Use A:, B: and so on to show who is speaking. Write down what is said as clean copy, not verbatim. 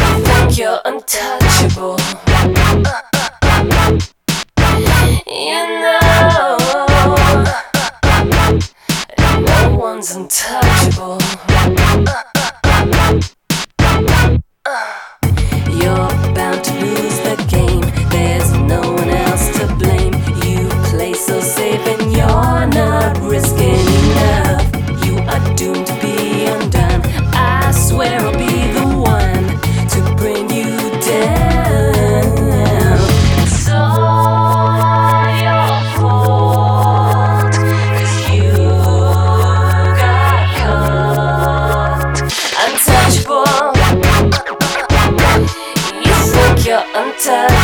A: think you're untouchable. You know, no one's untouchable. You're bound to lose the game. There's no one else to blame. You play so safe and you're not risking enough. You are doomed to be undone. I swear I'll be the one to bring you down. It's all your fault, 'cause you got caught. Untouchable. You think you're untouchable.